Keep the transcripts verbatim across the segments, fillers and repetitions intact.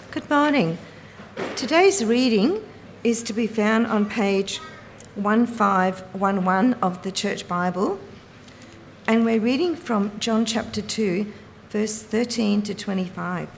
Good morning. Today's reading is to be found on page fifteen eleven of the Church Bible, and we're reading from John chapter two, verse thirteen to twenty-five.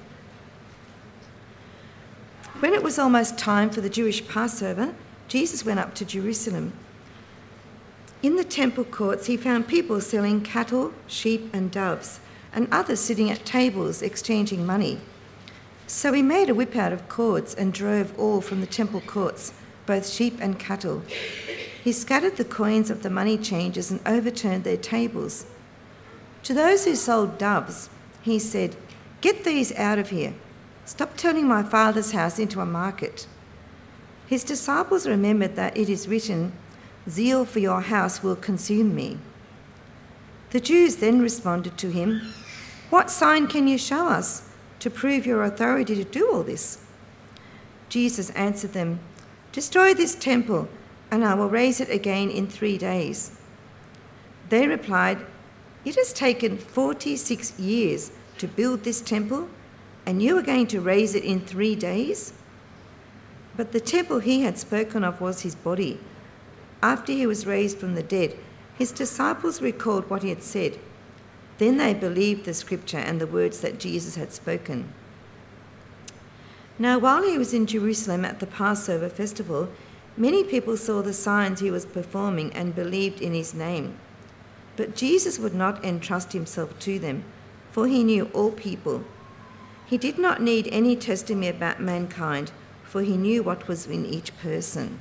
When it was almost time for the Jewish Passover, Jesus went up to Jerusalem. In the temple courts, he found people selling cattle, sheep, and doves, and others sitting at tables exchanging money. So he made a whip out of cords and drove all from the temple courts, both sheep and cattle. He scattered the coins of the money changers and overturned their tables. To those who sold doves, he said, "Get these out of here. Stop turning my Father's house into a market." His disciples remembered that it is written, "Zeal for your house will consume me." The Jews then responded to him, "What sign can you show us to prove your authority to do all this?" Jesus answered them, "Destroy this temple, and I will raise it again in three days." They replied, "It has taken forty-six years to build this temple, and you are going to raise it in three days?" But the temple he had spoken of was his body. After he was raised from the dead, his disciples recalled what he had said. Then they believed the scripture and the words that Jesus had spoken. Now, while he was in Jerusalem at the Passover festival, many people saw the signs he was performing and believed in his name. But Jesus would not entrust himself to them, for he knew all people. He did not need any testimony about mankind, for he knew what was in each person.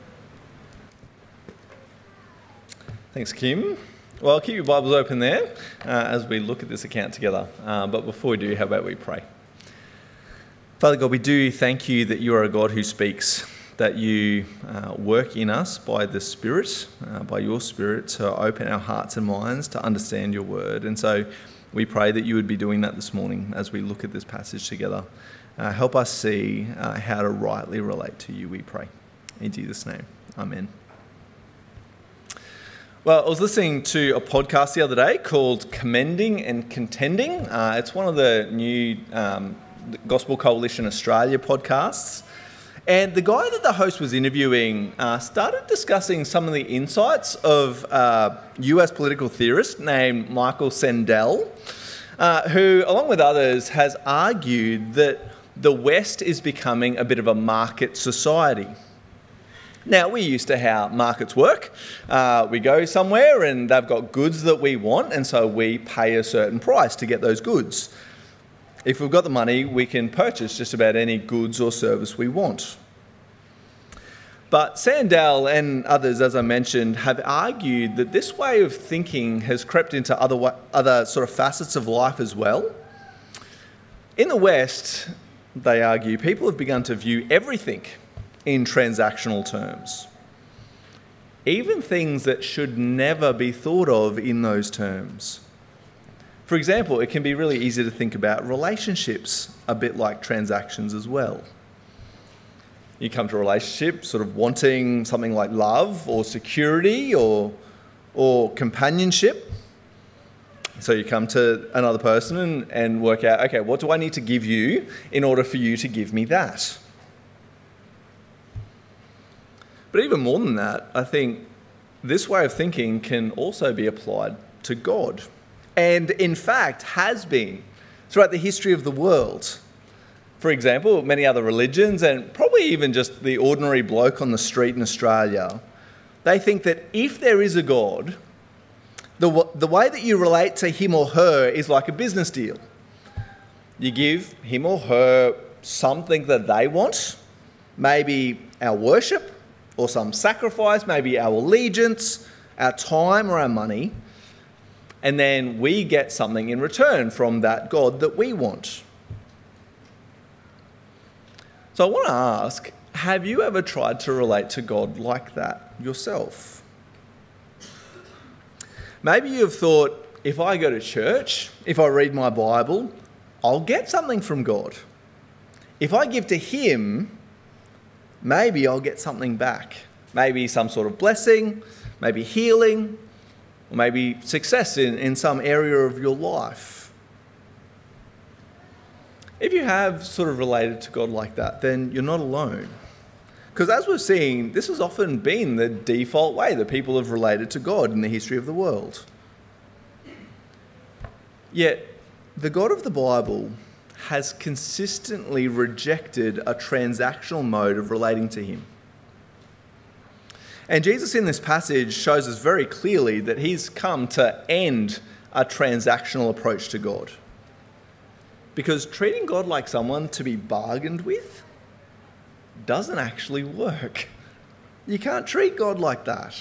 Thanks, Kim. Well, keep your Bibles open there uh, as we look at this account together. Uh, but before we do, how about we pray? Father God, we do thank you that you are a God who speaks, that you uh, work in us by the Spirit, uh, by your Spirit, to open our hearts and minds to understand your word. And so we pray that you would be doing that this morning as we look at this passage together. Uh, help us see uh, how to rightly relate to you, we pray. In Jesus' name, amen. Well, I was listening to a podcast the other day called Commending and Contending. Uh, it's one of the new um, Gospel Coalition Australia podcasts. And the guy that the host was interviewing uh, started discussing some of the insights of a U S political theorist named Michael Sandel, uh, who, along with others, has argued that the West is becoming a bit of a market society. Now, we're used to how markets work. Uh, we go somewhere and they've got goods that we want, and so we pay a certain price to get those goods. If we've got the money, we can purchase just about any goods or service we want. But Sandel and others, as I mentioned, have argued that this way of thinking has crept into other, other sort of facets of life as well. In the West, they argue, people have begun to view everything in transactional terms. Even things that should never be thought of in those terms. For example, it can be really easy to think about relationships a bit like transactions as well. You come to a relationship sort of wanting something like love or security or, or companionship. So you come to another person and, and work out, okay, what do I need to give you in order for you to give me that? But even more than that, I think this way of thinking can also be applied to God. And in fact, has been throughout the history of the world. For example, many other religions, and probably even just the ordinary bloke on the street in Australia, they think that if there is a God, the, the way that you relate to him or her is like a business deal. You give him or her something that they want, maybe our worship, or some sacrifice, maybe our allegiance, our time or our money, and then we get something in return from that God that we want. So I want to ask, have you ever tried to relate to God like that yourself? Maybe you've thought, if I go to church, if I read my Bible, I'll get something from God. If I give to him, maybe I'll get something back. Maybe some sort of blessing, maybe healing, or maybe success in, in some area of your life. if you have sort of related to God like that, then you're not alone. Because as we've seen, this has often been the default way that people have related to God in the history of the world. Yet, the God of the Bible has consistently rejected a transactional mode of relating to him. And Jesus in this passage shows us very clearly that he's come to end a transactional approach to God. Because treating God like someone to be bargained with doesn't actually work. You can't treat God like that.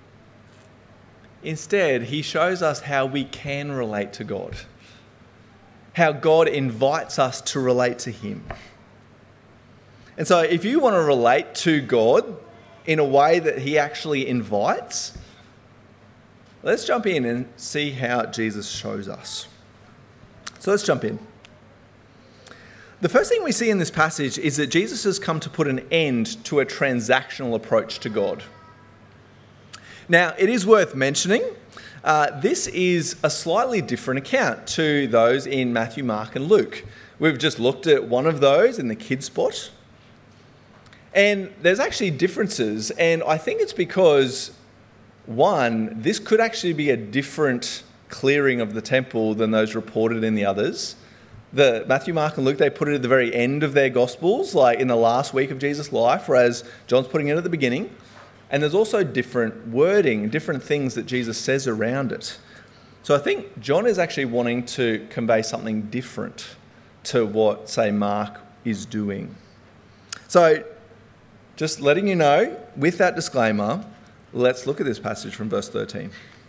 Instead, he shows us how we can relate to God. How God invites us to relate to him. And so if you want to relate to God in a way that he actually invites, let's jump in and see how Jesus shows us. So let's jump in. The first thing we see in this passage is that Jesus has come to put an end to a transactional approach to God. Now, it is worth mentioning, uh, this is a slightly different account to those in Matthew, Mark, and Luke. We've just looked at one of those in the kids' spot. And there's actually differences, and I think it's because, one, this could actually be a different clearing of the temple than those reported in the others. The Matthew, Mark, and Luke, they put it at the very end of their Gospels, like in the last week of Jesus' life, whereas John's putting it at the beginning. And there's also different wording, different things that Jesus says around it. So I think John is actually wanting to convey something different to what, say, Mark is doing. So just letting you know, with that disclaimer, let's look at this passage from verse thirteen.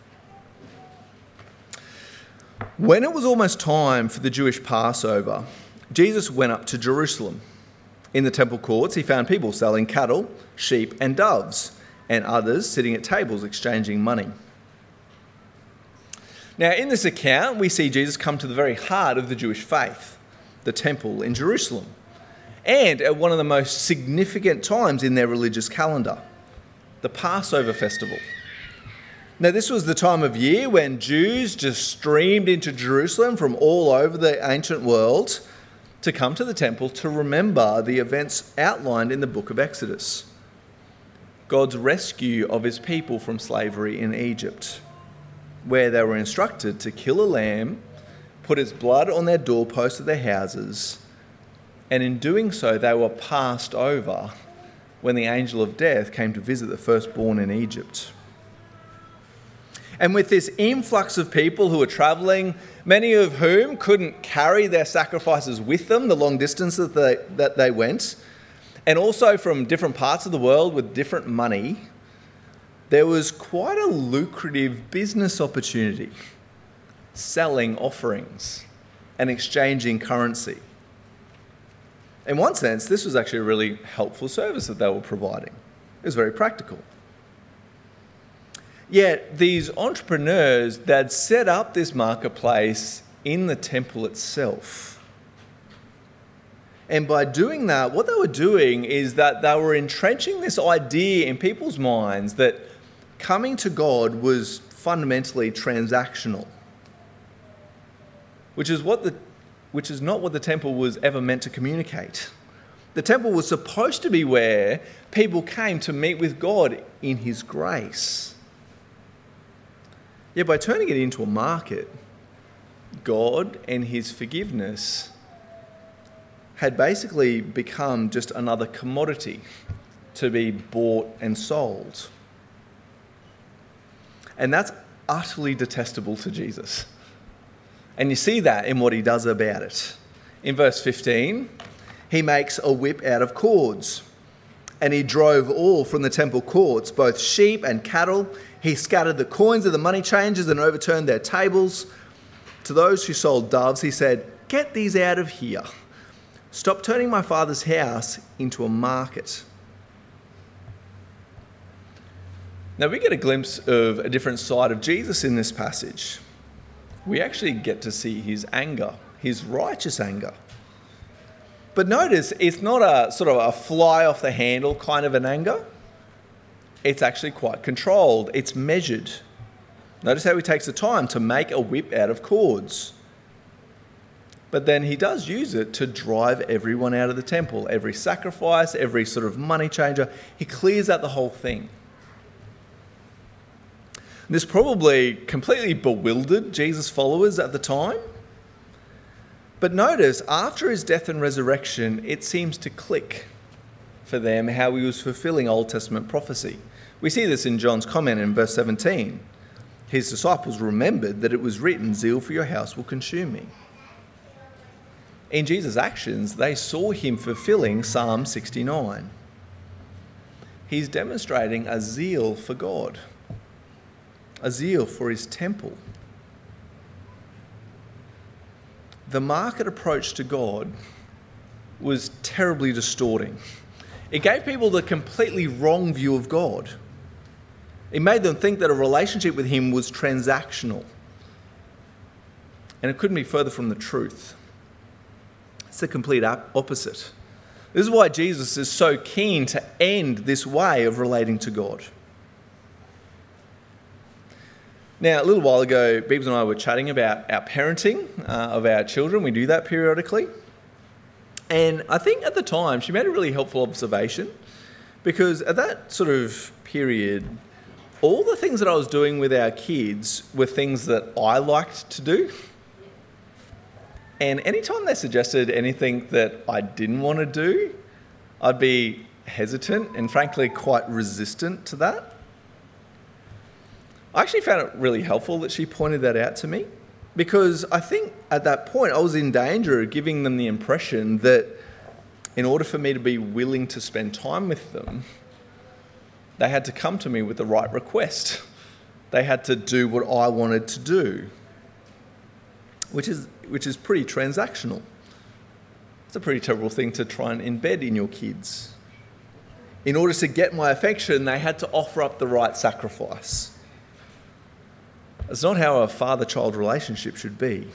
When it was almost time for the Jewish Passover, Jesus went up to Jerusalem. In the temple courts, he found people selling cattle, sheep, and doves, and others sitting at tables exchanging money. Now, in this account, we see Jesus come to the very heart of the Jewish faith, the temple in Jerusalem, and at one of the most significant times in their religious calendar, the Passover festival. Now, this was the time of year when Jews just streamed into Jerusalem from all over the ancient world to come to the temple to remember the events outlined in the book of Exodus, God's rescue of his people from slavery in Egypt, where they were instructed to kill a lamb, put its blood on their doorposts of their houses, and in doing so they were passed over when the angel of death came to visit the firstborn in Egypt. And with this influx of people who were travelling, many of whom couldn't carry their sacrifices with them the long distance that they, that they went, and also from different parts of the world with different money, there was quite a lucrative business opportunity, selling offerings and exchanging currency. In one sense, this was actually a really helpful service that they were providing. It was very practical. Yet these entrepreneurs, they'd set up this marketplace in the temple itself. And by doing that, what they were doing is that they were entrenching this idea in people's minds that coming to God was fundamentally transactional, which is what the, which is not what the temple was ever meant to communicate. The temple was supposed to be where people came to meet with God in his grace. Yet by turning it into a market, God and his forgiveness had basically become just another commodity to be bought and sold. And that's utterly detestable to Jesus. And you see that in what he does about it. In verse fifteen, he makes a whip out of cords, and he drove all from the temple courts, both sheep and cattle. He scattered the coins of the money changers and overturned their tables. To those who sold doves, he said, "Get these out of here. Stop turning my father's house into a market." Now we get a glimpse of a different side of Jesus in this passage. We actually get to see his anger, his righteous anger. But notice, it's not a sort of a fly off the handle kind of an anger. It's actually quite controlled. It's measured. Notice how he takes the time to make a whip out of cords. But then he does use it to drive everyone out of the temple. Every sacrifice, every sort of money changer, he clears out the whole thing. This probably completely bewildered Jesus' followers at the time. But notice, after his death and resurrection, it seems to click for them how he was fulfilling Old Testament prophecy. We see this in John's comment in verse seventeen. His disciples remembered that it was written, "Zeal for your house will consume me." In Jesus' actions, they saw him fulfilling Psalm sixty-nine. He's demonstrating a zeal for God, a zeal for his temple. The market approach to God was terribly distorting. It gave people the completely wrong view of God. It made them think that a relationship with him was transactional. And it couldn't be further from the truth. It's the complete opposite. This is why Jesus is so keen to end this way of relating to God. Now, a little while ago, Beebs and I were chatting about our parenting uh, of our children. We do that periodically. And I think at the time, she made a really helpful observation, because at that sort of period, all the things that I was doing with our kids were things that I liked to do. And anytime they suggested anything that I didn't want to do, I'd be hesitant and frankly quite resistant to that. I actually found it really helpful that she pointed that out to me, because I think at that point I was in danger of giving them the impression that in order for me to be willing to spend time with them, they had to come to me with the right request. They had to do what I wanted to do, which is which is pretty transactional. It's a pretty terrible thing to try and embed in your kids. In order to get my affection, they had to offer up the right sacrifice. It's not how a father-child relationship should be.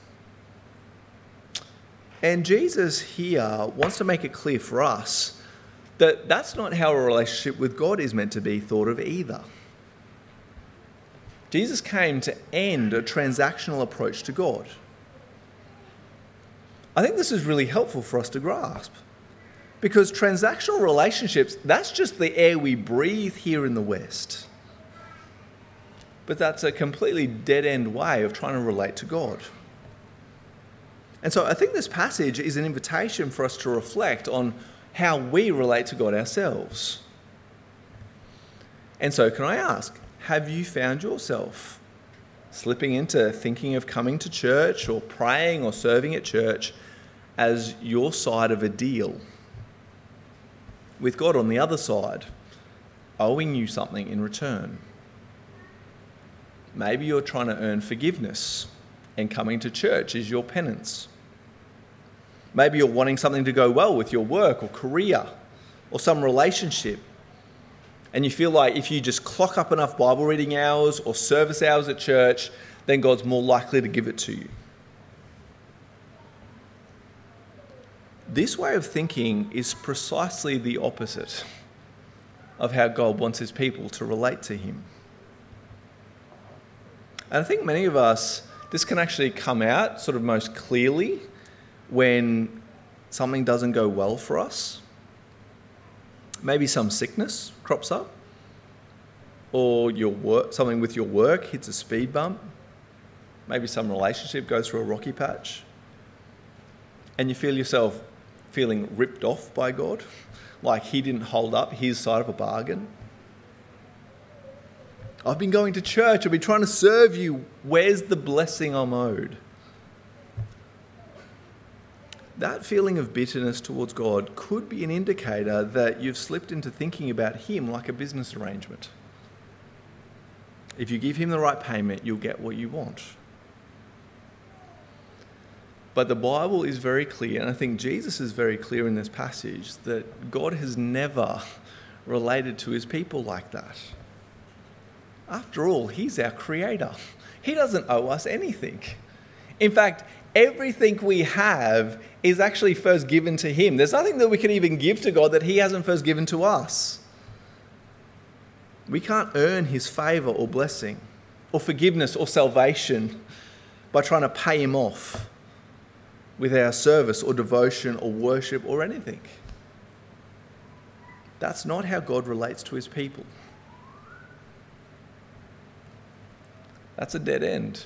And Jesus here wants to make it clear for us that that's not how a relationship with God is meant to be thought of either. Jesus came to end a transactional approach to God. I think this is really helpful for us to grasp, because transactional relationships, that's just the air we breathe here in the West. But that's a completely dead-end way of trying to relate to God. And so I think this passage is an invitation for us to reflect on how we relate to God ourselves. And so can I ask, have you found yourself slipping into thinking of coming to church or praying or serving at church as your side of a deal, with God on the other side, owing you something in return? Maybe you're trying to earn forgiveness and coming to church is your penance. Maybe you're wanting something to go well with your work or career or some relationship, and you feel like if you just clock up enough Bible reading hours or service hours at church, then God's more likely to give it to you. This way of thinking is precisely the opposite of how God wants his people to relate to him. And I think many of us, this can actually come out sort of most clearly when something doesn't go well for us. Maybe some sickness crops up, or your work, something with your work hits a speed bump. Maybe some relationship goes through a rocky patch, and you feel yourself feeling ripped off by God, like he didn't hold up his side of a bargain. I've been going to church, I've been trying to serve you, where's the blessing I'm owed? That feeling of bitterness towards God could be an indicator that you've slipped into thinking about him like a business arrangement. If you give him the right payment, you'll get what you want. But the Bible is very clear, and I think Jesus is very clear in this passage, that God has never related to his people like that. After all, he's our creator. He doesn't owe us anything. In fact, everything we have is actually first given to him. There's nothing that we can even give to God that he hasn't first given to us. We can't earn his favour or blessing or forgiveness or salvation by trying to pay him off. with our service or devotion or worship or anything. That's not how God relates to his people. That's a dead end.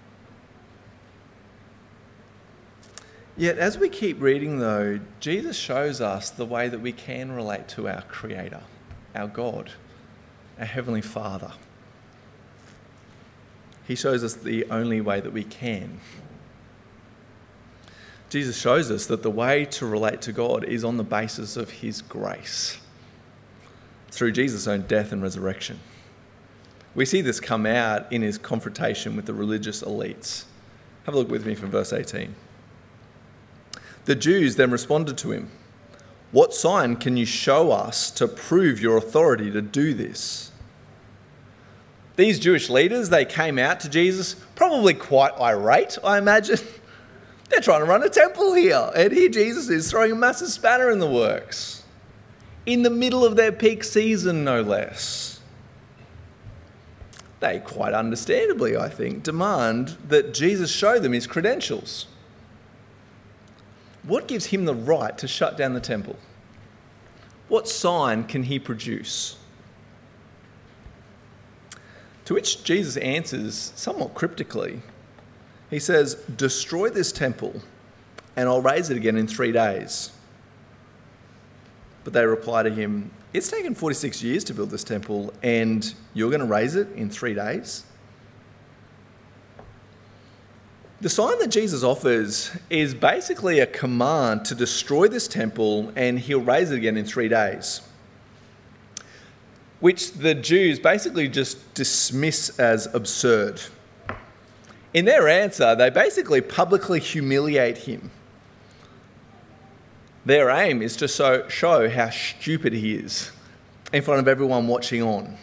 Yet as we keep reading though, Jesus shows us the way that we can relate to our Creator, our God, our Heavenly Father. He shows us the only way that we can. Jesus shows us that the way to relate to God is on the basis of his grace, through Jesus' own death and resurrection. We see this come out in his confrontation with the religious elites. Have a look with me from verse eighteen. The Jews then responded to him, "What sign can you show us to prove your authority to do this?" These Jewish leaders, they came out to Jesus, probably quite irate, I imagine. They're trying to run a temple here, and here Jesus is throwing a massive spanner in the works. In the middle of their peak season, no less. They quite understandably, I think, demand that Jesus show them his credentials. What gives him the right to shut down the temple? What sign can he produce? To which Jesus answers somewhat cryptically. He says, "Destroy this temple and I'll raise it again in three days." But they reply to him, "It's taken forty-six years to build this temple and you're going to raise it in three days?" The sign that Jesus offers is basically a command to destroy this temple and he'll raise it again in three days, which the Jews basically just dismiss as absurd. In their answer, they basically publicly humiliate him. Their aim is to show, show how stupid he is in front of everyone watching on.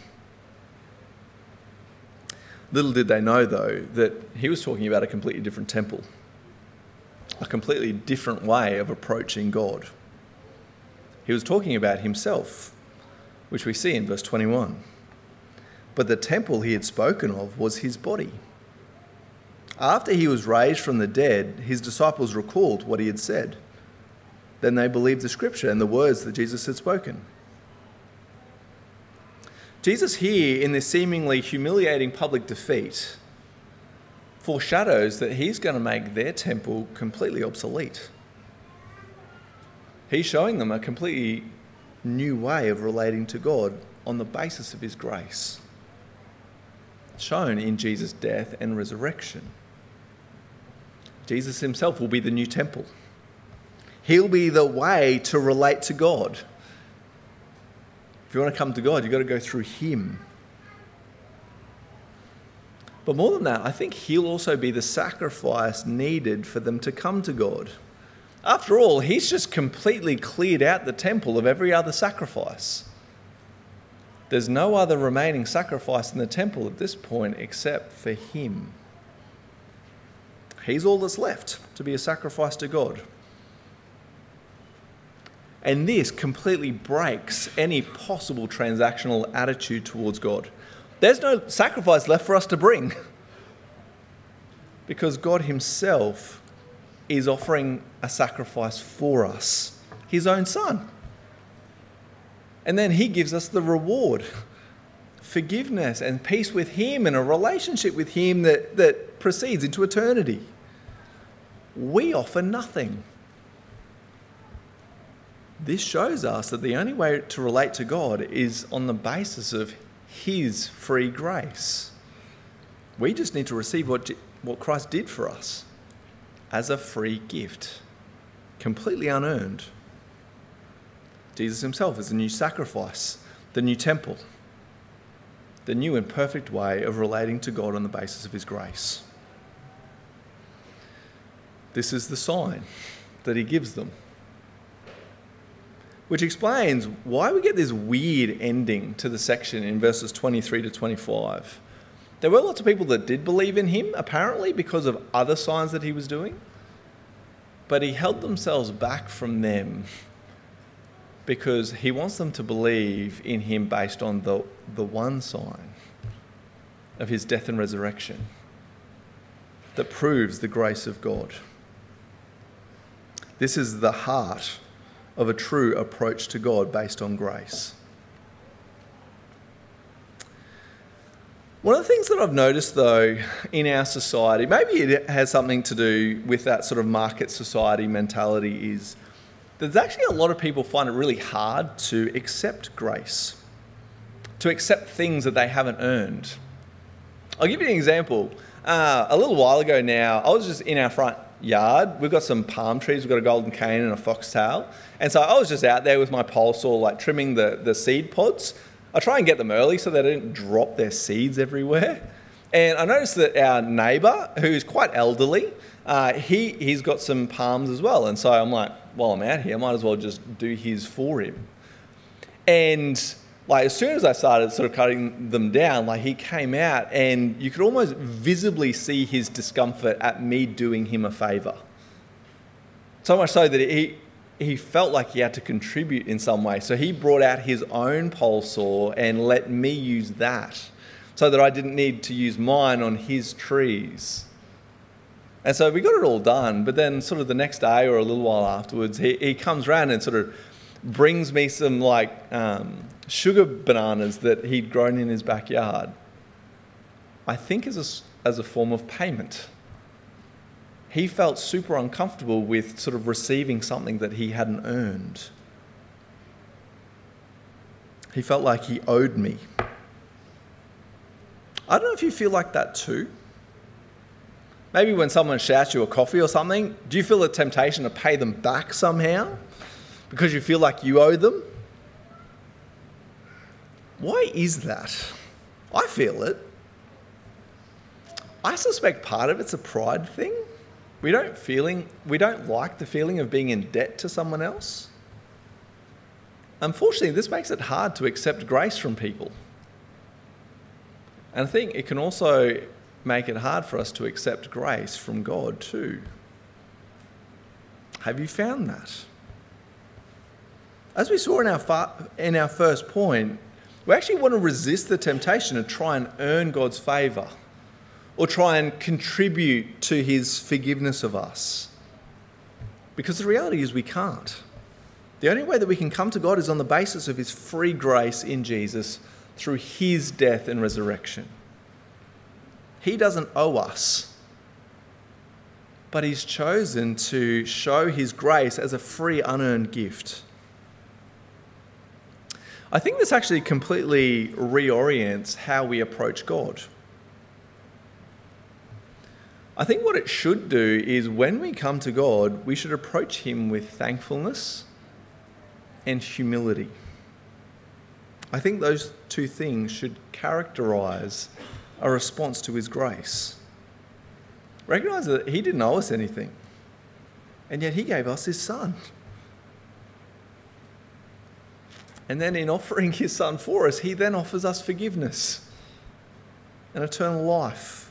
Little did they know, though, that he was talking about a completely different temple, a completely different way of approaching God. He was talking about himself, which we see in verse twenty-one. But the temple he had spoken of was his body. After he was raised from the dead, his disciples recalled what he had said. Then they believed the scripture and the words that Jesus had spoken. Jesus here, in this seemingly humiliating public defeat, foreshadows that he's going to make their temple completely obsolete. He's showing them a completely new way of relating to God on the basis of his grace, shown in Jesus' death and resurrection. Jesus himself will be the new temple. He'll be the way to relate to God. If you want to come to God, you've got to go through him. But more than that, I think he'll also be the sacrifice needed for them to come to God. After all, he's just completely cleared out the temple of every other sacrifice. There's no other remaining sacrifice in the temple at this point except for him. He's all that's left to be a sacrifice to God. And this completely breaks any possible transactional attitude towards God. There's no sacrifice left for us to bring, because God himself is offering a sacrifice for us, his own son. And then he gives us the reward, forgiveness and peace with him and a relationship with him that, that proceeds into eternity. We offer nothing. This shows us that the only way to relate to God is on the basis of his free grace. We just need to receive what, what Christ did for us as a free gift, completely unearned. Jesus himself is the new sacrifice, the new temple, the new and perfect way of relating to God on the basis of his grace. This is the sign that he gives them, which explains why we get this weird ending to the section in verses twenty-three to twenty-five. There were lots of people that did believe in him, apparently, because of other signs that he was doing. But he held themselves back from them because he wants them to believe in him based on the, the one sign of his death and resurrection that proves the grace of God. This is the heart of a true approach to God based on grace. One of the things that I've noticed, though, in our society, maybe it has something to do with that sort of market society mentality, is there's actually a lot of people find it really hard to accept grace, to accept things that they haven't earned. I'll give you an example. Uh, a little while ago now, I was just in our front yard. We've got some palm trees. We've got a golden cane and a foxtail. And so I was just out there with my pole saw, like trimming the, the seed pods. I try and get them early so they don't drop their seeds everywhere. And I noticed that our neighbour, who's quite elderly, uh, he, he's got some palms as well. And so I'm like, while I'm out here, I might as well just do his for him. And like as soon as I started sort of cutting them down, like he came out and you could almost visibly see his discomfort at me doing him a favour. So much so that he... he felt like he had to contribute in some way. So he brought out his own pole saw and let me use that so that I didn't need to use mine on his trees. And so we got it all done. But then sort of the next day or a little while afterwards, he, he comes around and sort of brings me some like um, sugar bananas that he'd grown in his backyard. I think as a, as a form of payment. He felt super uncomfortable with sort of receiving something that he hadn't earned. He felt like he owed me. I don't know if you feel like that too. Maybe when someone shouts you a coffee or something, do you feel a temptation to pay them back somehow because you feel like you owe them? Why is that? I feel it. I suspect part of it's a pride thing. We don't feeling we don't like the feeling of being in debt to someone else. Unfortunately, this makes it hard to accept grace from people. And I think it can also make it hard for us to accept grace from God too. Have you found that? As we saw in our fa- in our first point, we actually want to resist the temptation to try and earn God's favour, or try and contribute to his forgiveness of us. Because the reality is we can't. The only way that we can come to God is on the basis of his free grace in Jesus through his death and resurrection. He doesn't owe us, but he's chosen to show his grace as a free, unearned gift. I think this actually completely reorients how we approach God. I think what it should do is when we come to God, we should approach him with thankfulness and humility. I think those two things should characterise a response to his grace. Recognise that he didn't owe us anything, and yet he gave us his son. And then in offering his son for us, he then offers us forgiveness and eternal life.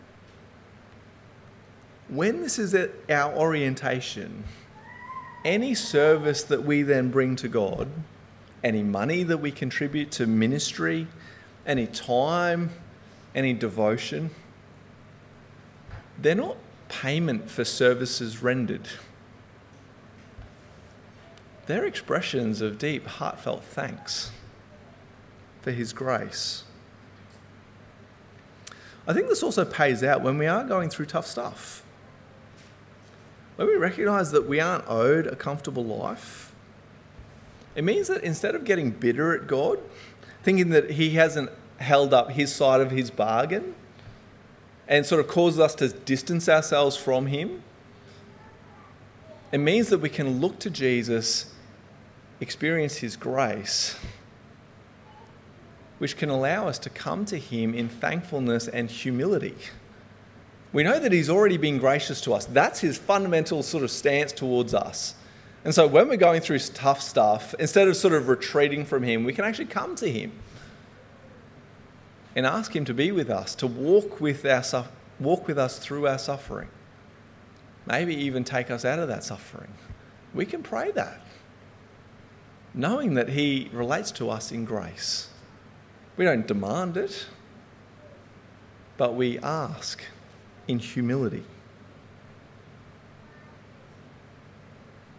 When this is our orientation, any service that we then bring to God, any money that we contribute to ministry, any time, any devotion, they're not payment for services rendered. They're expressions of deep, heartfelt thanks for his grace. I think this also pays out when we are going through tough stuff. When we recognise that we aren't owed a comfortable life, it means that instead of getting bitter at God, thinking that he hasn't held up his side of his bargain and sort of causes us to distance ourselves from him, it means that we can look to Jesus, experience his grace, which can allow us to come to him in thankfulness and humility. We know that he's already been gracious to us. That's his fundamental sort of stance towards us. And so when we're going through tough stuff, instead of sort of retreating from him, we can actually come to him and ask him to be with us, to walk with our su- walk with us through our suffering. Maybe even take us out of that suffering. We can pray that, knowing that he relates to us in grace. We don't demand it, but we ask in humility.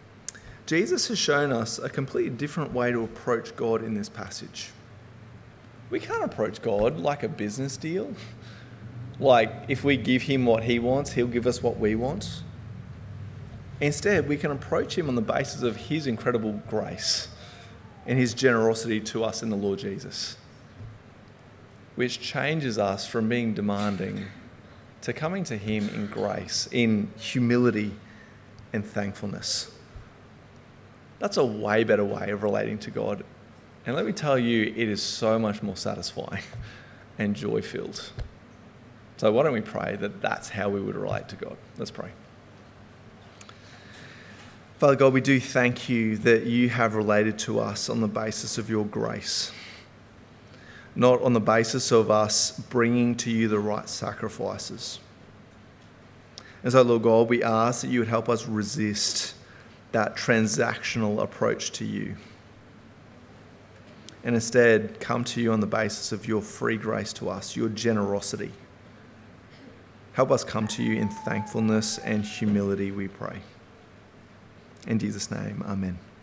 Jesus has shown us a completely different way to approach God in this passage. We can't approach God like a business deal. Like, if we give him what he wants, he'll give us what we want. Instead, we can approach him on the basis of his incredible grace and his generosity to us in the Lord Jesus, which changes us from being demanding to coming to him in grace, in humility and thankfulness. That's a way better way of relating to God. And let me tell you, it is so much more satisfying and joy-filled. So why don't we pray that that's how we would relate to God? Let's pray. Father God, we do thank you that you have related to us on the basis of your grace, not on the basis of us bringing to you the right sacrifices. And so, Lord God, we ask that you would help us resist that transactional approach to you, and instead come to you on the basis of your free grace to us, your generosity. Help us come to you in thankfulness and humility, we pray. In Jesus' name, amen.